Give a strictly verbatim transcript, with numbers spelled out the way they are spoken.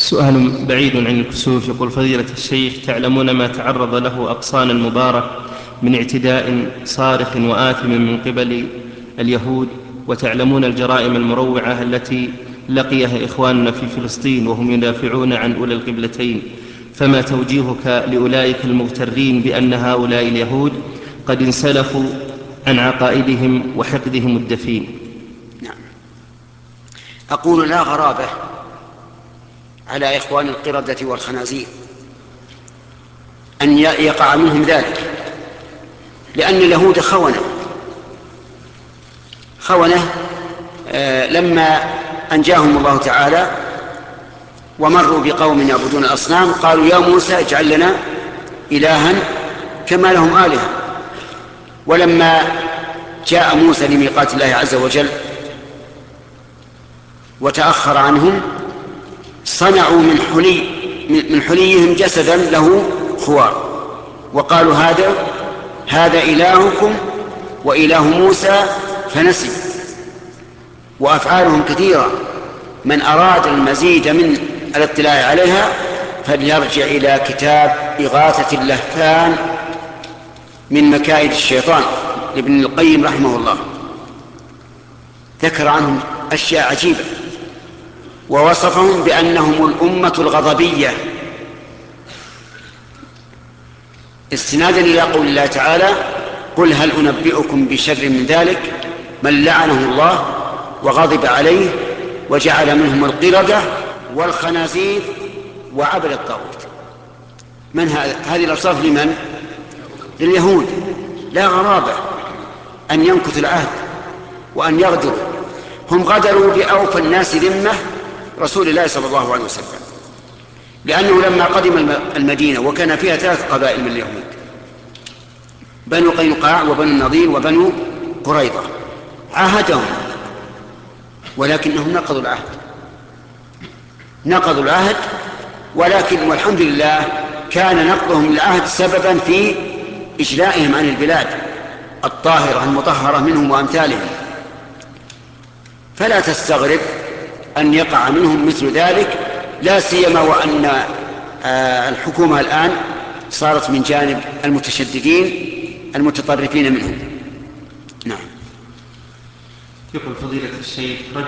سؤال بعيد عن الكسوف. يقول: فضيلة الشيخ، تعلمون ما تعرض له أقصان المبارك من اعتداء صارخ وآثم من قبل اليهود، وتعلمون الجرائم المروعة التي لقيها إخواننا في فلسطين وهم يدافعون عن أولى القبلتين، فما توجيهك لأولئك المغترين بأن هؤلاء اليهود قد انسلخوا عن عقائدهم وحقدهم الدفين؟ نعم. أقول: لا غرابة على إخوان القردة والخنازير أن يقع منهم ذلك، لأن اليهود خونة خونة آه لما أنجاهم الله تعالى ومروا بقوم يعبدون الأصنام قالوا: يا موسى اجعل لنا إلها كما لهم آلهة. ولما جاء موسى لميقات الله عز وجل وتأخر عنهم صنعوا من حلي من حليهم جسدا له خوار وقالوا: هذا هذا إلهكم وإله موسى فنسي. وأفعالهم كثيرة، من أراد المزيد من الاطلاع عليها فليرجع إلى كتاب إغاثة اللهفان من مكائد الشيطان لابن القيم رحمه الله، ذكر عنهم أشياء عجيبة ووصفهم بأنهم الأمة الغضبية، استنادا إلى قول الله تعالى: قل هل أنبئكم بشر من ذلك من لعنه الله وغضب عليه وجعل منهم القردة والخنازير وعبد الطاغوت. من هذه الأوصاف لمن؟ لليهود. لا غرابة أن ينكث العهد وأن يغدروا. هم غدروا بأوفى الناس ذمة رسول الله صلى الله عليه وسلم، لأنه لما قدم المدينة وكان فيها ثلاث قبائل من اليهود: بنو قينقاع وبنو النضير وبنو قريظة، عاهدهم ولكنهم نقضوا العهد نقضوا العهد ولكن والحمد لله كان نقضهم العهد سببا في إجلائهم عن البلاد الطاهرة المطهرة منهم وأمثالهم. فلا تستغرب أن يقع منهم مثل ذلك، لا سيما وأن الحكومة الآن صارت من جانب المتشددين المتطرفين منهم. نعم. يقول: فضيلة الشيخ،